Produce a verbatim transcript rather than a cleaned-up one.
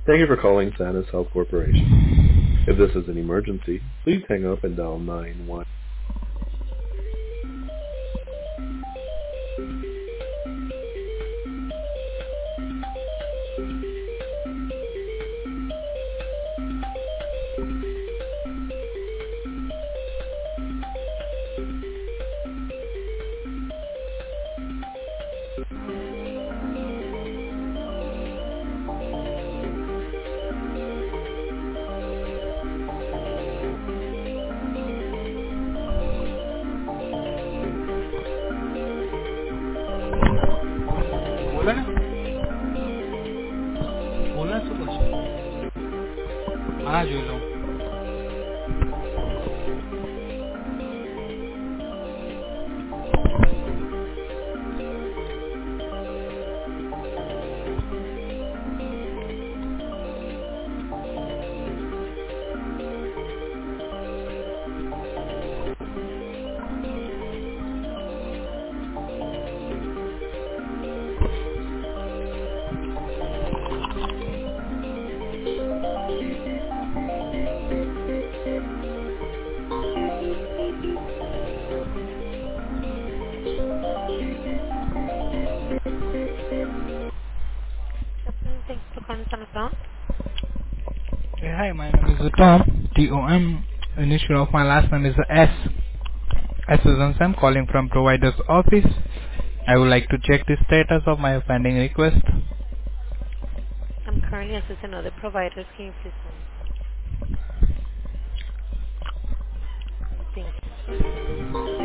Thank you for calling Sanus Health Corporation. If this is an emergency, please hang up and dial nine one. बोला ना बोला तो कुछ हाँ जो लो Thanks for calling Samsung. Hey, hi, my name is Tom, T O M. Initial of my last name is S. S is on Sam, calling from provider's office. I would like to check the status of my pending request. I'm currently assisting other providers. Can you please hold? Thank you.